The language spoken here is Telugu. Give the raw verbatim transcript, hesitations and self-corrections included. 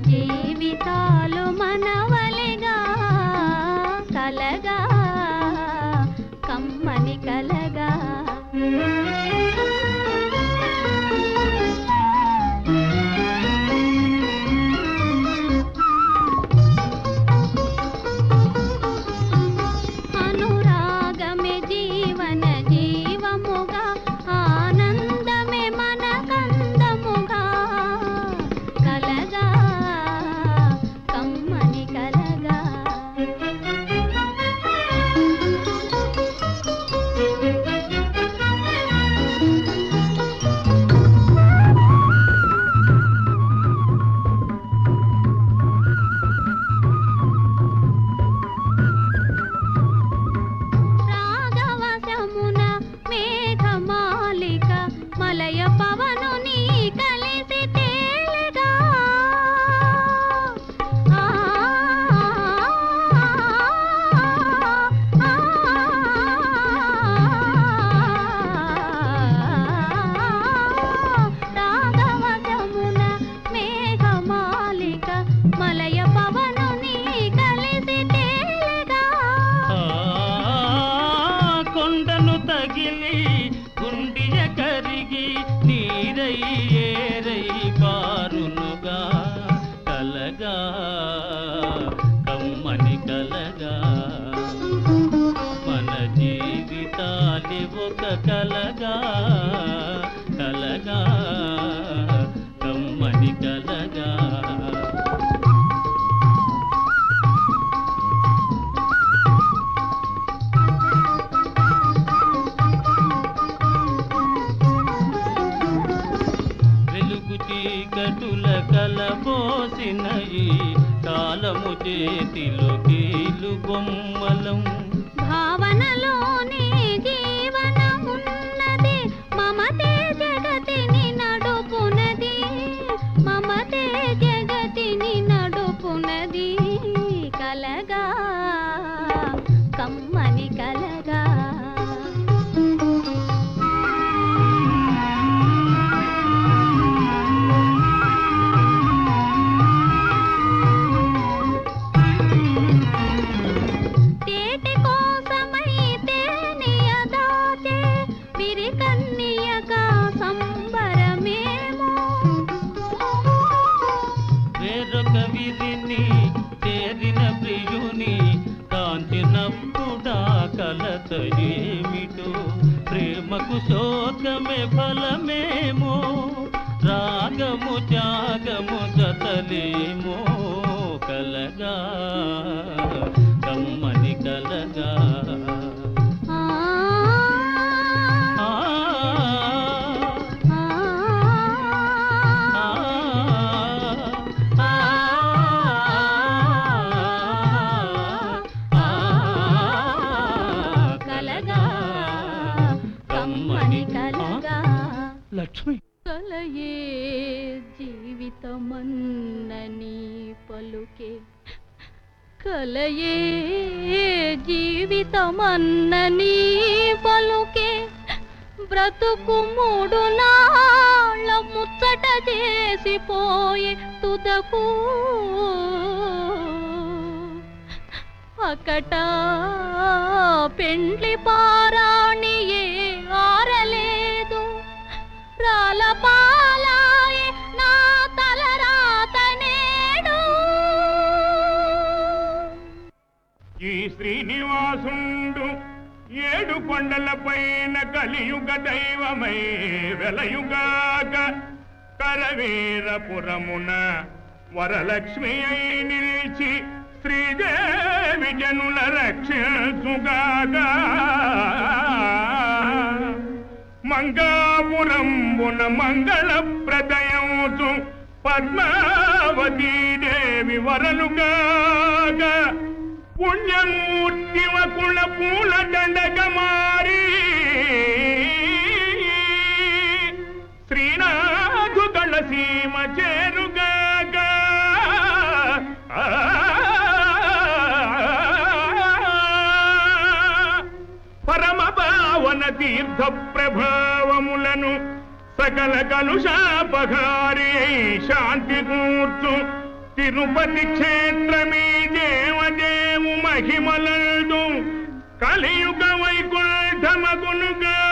జీవితాలు మనవలిగా కలగా కమ్మని కలగా అనురాగమే జీవన జీవముగా ఆనందమే మన కందముగా కలగా కమ్మని కలగా రాగవశమున మేఘమాలిక మలయ పవనుని కలిసి తేలిగా ఆ రాగవశమున మేఘమాలిక మలయ పవనుని కలిసి తేలిగా కొండను తగిలి గుండియ కరిగి నీరై ఏరై పారునుగా కలగా కమ్మని కలగా మన జీవితాలి ఒక కలగా కలగా కమ్మని కలగా వెలుగు చీకటుల కలబోసిన ఈ కాలము చేతిలో కీలు బొమ్మలం భావనలోనే జీవనమున్నది మమతే జగతిని నడుపునది మమతే జగతిని నడుపునది కలగా కమ్మని కలగా తేటి కోసమై తేనియదాచే విరికన్నియగా సంబరమేమో వేరొక విధిని చేరిన ప్రియుని కాంచినప్పుడా కలత ఏమిటో ప్రేమకు శోకమే ఫలమేమో రాగము త్యాగము జతలేమో కలగా కమ్మని కలగా ఆ ఆ, ఆ, ఆ, ఆ, ఆ, కలగా కమ్మని కలగా లక్ష్మి కలయే జీవితమన్నని పలుకే కలయే జీవితమన్నని పలుకే బ్రతుకు మూడు నాళ్ళ ముచ్చట చేసిపోయే తుదకు అకట పెండ్లి పారాణియే ఆరలేదు రాలపాలాయే నా తలరాత నేడు ఈ శ్రీనివాసుండు ఏడు కొండలపైన కలియుగ దైవమై వెలయుగాక కరవీరపురమున వరలక్ష్మి అయి నిలిచి శ్రీదేవి జనుల రక్షించుగాక మంగాపురంబున మంగళ ప్రదయంచు పద్మావతీ దేవి వరలుగాక పుణ్యమూర్తి వకుల పూల దండగ మారి శ్రీనాథు కళసీమ చేరుగాక పరమ పావన తీర్థ ప్రభావములను సకల కలుషాపహారి శాంతి కూర్చు తిరుపతి క్షేత్రమీ దేవదేవు మహిమలందు కలియుగ వైకుంఠమగునుగా